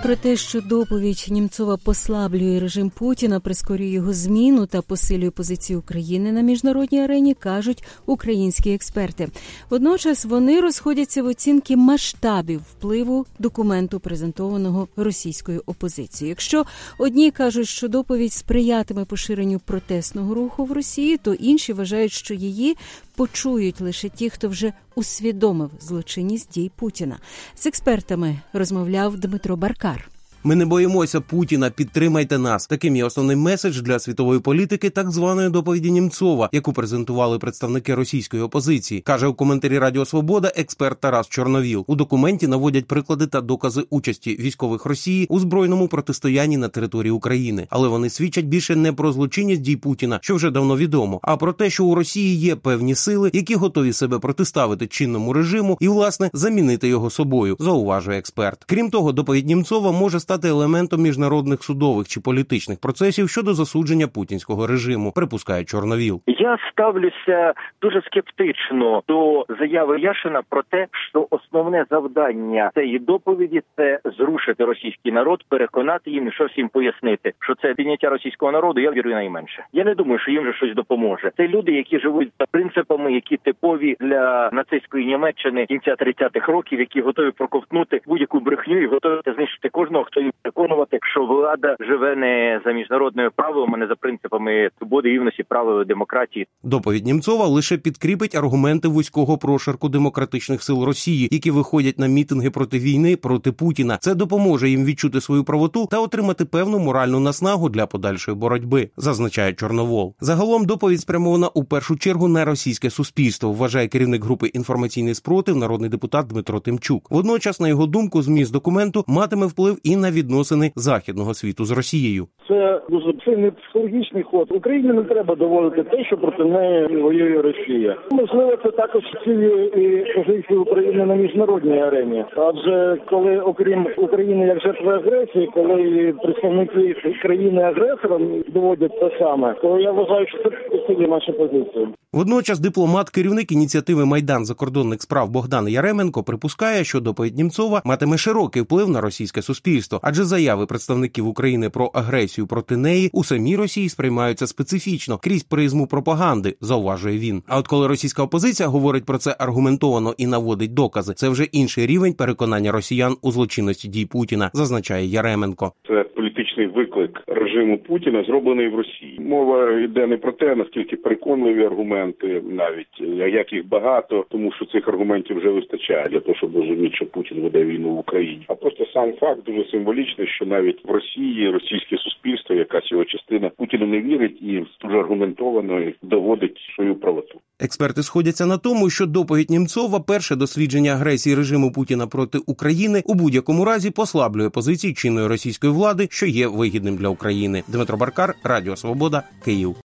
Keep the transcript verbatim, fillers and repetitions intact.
Про те, що доповідь Німцова послаблює режим Путіна, прискорює його зміну та посилює позицію України на міжнародній арені, кажуть українські експерти. Водночас вони розходяться в оцінці масштабів впливу документу, презентованого російською опозицією. Якщо одні кажуть, що доповідь сприятиме поширенню протестного руху в Росії, то інші вважають, що її почують лише ті, хто вже усвідомив злочинність дій Путіна. З експертами розмовляв Дмитро Баркар. Ми не боїмося Путіна, підтримайте нас. Таким є основний меседж для світової політики так званої доповіді Німцова, яку презентували представники російської опозиції, каже у коментарі Радіо Свобода експерт Тарас Чорновіл. У документі наводять приклади та докази участі військових Росії у збройному протистоянні на території України. Але вони свідчать більше не про злочинність дій Путіна, що вже давно відомо, а про те, що у Росії є певні сили, які готові себе протиставити чинному режиму і, власне, замінити його собою, зауважує експерт. Крім того, доповідь Німцова може стати стати елементом міжнародних судових чи політичних процесів щодо засудження путінського режиму, припускає Чорновіл. Я ставлюся дуже скептично до заяви Яшина про те, що основне завдання цієї доповіді – це зрушити російський народ, переконати їм і щось їм пояснити, що це підняття російського народу, я вірю найменше. Я не думаю, що їм вже щось допоможе. Це люди, які живуть за принципами, які типові для нацистської Німеччини кінця тридцятих років, які готові проковтнути будь-яку брехню і готові знищити кожного, хто їм переконувати, що влада живе не за міжнародними правилами, а не за принципами свободи, рівності, правил і демократії. Доповідь Німцова лише підкріпить аргументи вузького прошарку демократичних сил Росії, які виходять на мітинги проти війни, проти Путіна. Це допоможе їм відчути свою правоту та отримати певну моральну наснагу для подальшої боротьби, зазначає Чорновол. Загалом доповідь спрямована у першу чергу на російське суспільство, вважає керівник групи «Інформаційний спротив» народний депутат Дмитро Тимчук. Водночас, на його думку, зміст документу матиме вплив і на відносини західного світу з Росією. Це дуже сильний психологічний ход. Україні не треба доводити те, що проти неї воює Росія. Можливо, це також цілі і позиції України на міжнародній арені. Адже коли, окрім України як жертви агресії, коли представники країни-агресора доводять те саме, то я вважаю, що це посилює нашу позицію. Водночас дипломат, керівник ініціативи «Майдан закордонних справ» Богдан Яременко припускає, що доповідь Німцова матиме широкий вплив на російське суспільство, адже заяви представників України про агресію проти неї у самій Росії сприймаються специфічно, крізь призму пропаганди, зауважує він. А от коли російська опозиція говорить про це аргументовано і наводить докази, це вже інший рівень переконання росіян у злочинності дій Путіна, зазначає Яременко. Це політичний виклик режиму Путіна, зроблений в Росії. Мова йде не про те, наскільки переконливі аргументи, навіть як їх багато, тому що цих аргументів вже вистачає для того, щоб розуміти, що Путін веде війну в Україні. А просто сам факт дуже символічний, що навіть в Росії російське суспільство, якась його частина, Путіну не вірить і дуже аргументовано доводить свою правоту. Експерти сходяться на тому, що доповідь Німцова, перше дослідження агресії режиму Путіна проти України, у будь-якому разі послаблює позиції чинної російської влади, що є вигідним для України. Дмитро Баркар, Радіо Свобода, Київ.